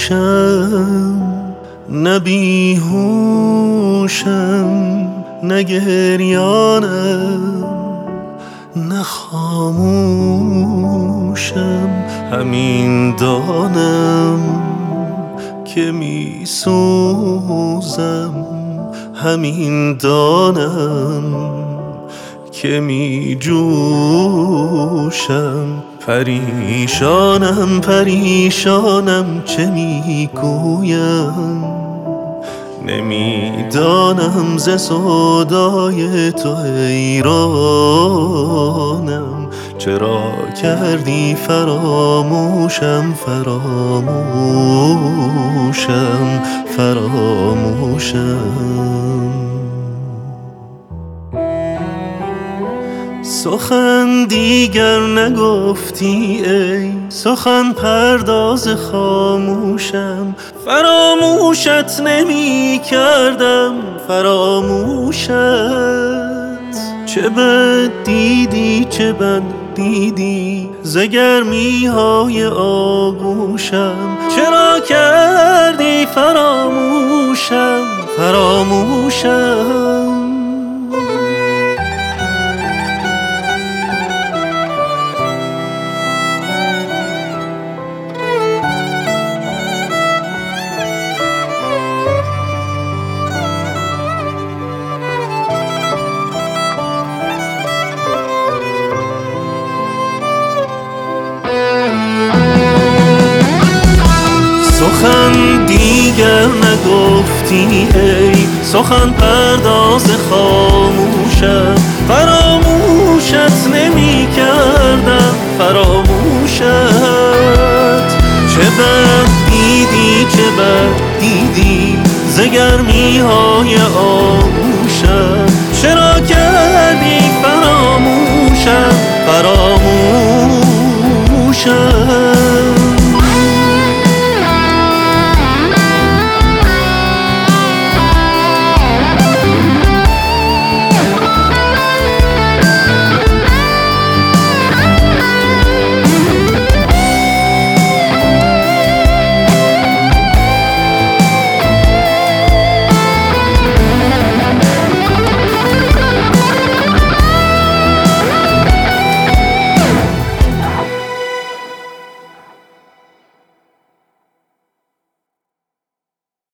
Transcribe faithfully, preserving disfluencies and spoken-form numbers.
گوشم، نه بیهوشم، نه گریانم، نه خاموشم. همین دانم که می سوزم، همین دانم که می جوشم. پریشانم پریشانم چه می گویم، نمیدانم ز سودای تو حیرانم. چرا کردی فراموشم فراموشم فراموشم. سخن دیگر نگفتی ای سخن پرداز خاموشم. فراموشت نمی کردم فراموشت. چه بد دیدی چه بد دیدی ز گرمی های آغوشم. چرا کردی فراموشم فراموشم. سخن دیگر نگفتی ای سخن پرداز خاموشم. فراموشت نمی کردم فراموشت. چه بد دیدی چه بد دیدی ز گرمی های